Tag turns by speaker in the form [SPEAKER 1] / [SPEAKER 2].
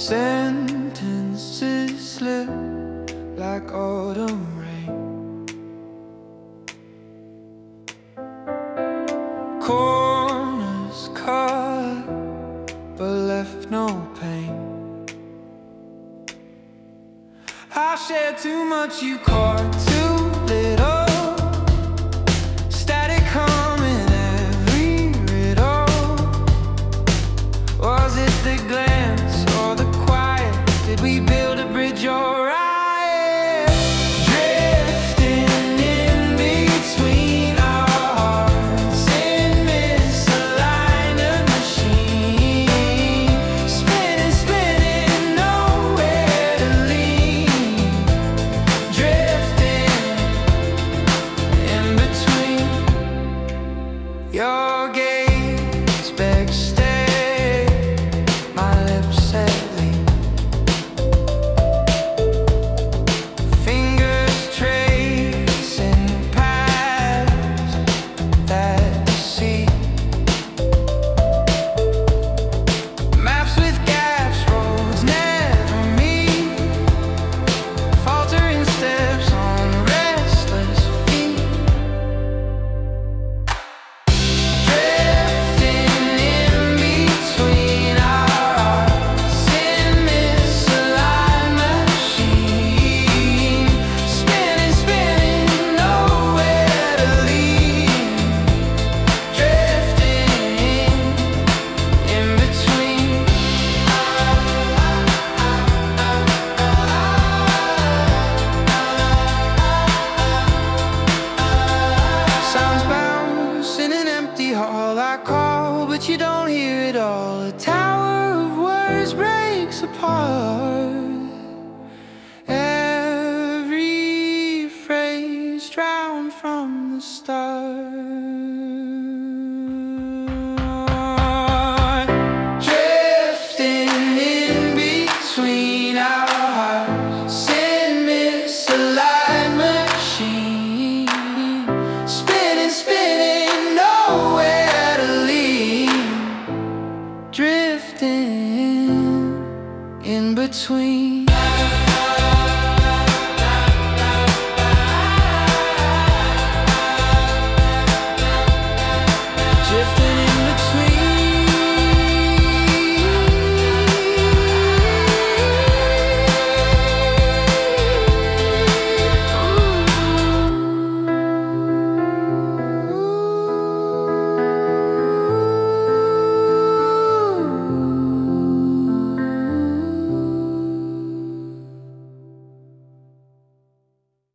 [SPEAKER 1] Sentences slip like autumn rain. Corners cut, but left no pain. I shared too much, you caught too little. Static humming every riddle. Was it the glance or the quiet? Did we build a bridge or riot? Drifting in between our hearts in misaligned machine. Spinning, spinning, nowhere to lean. Drifting in between. Your gaze begs stay, my lips said leave. Fingers tracing paths that deceive. Maps with gaps, roads never meet. Faltering steps on restless feet. Drifting in between our hearts in misaligned machine. Spinning, spinning, nowhere to lean. Drifting in between. Sounds bounce in an empty hall. I call, but you don't hear it all. A tower of words breaks apart. Every phrase drowned from the start. Drifting in between our hearts in misaligned machine. Spinning, spinning, nowhere to lean. Drifting in between.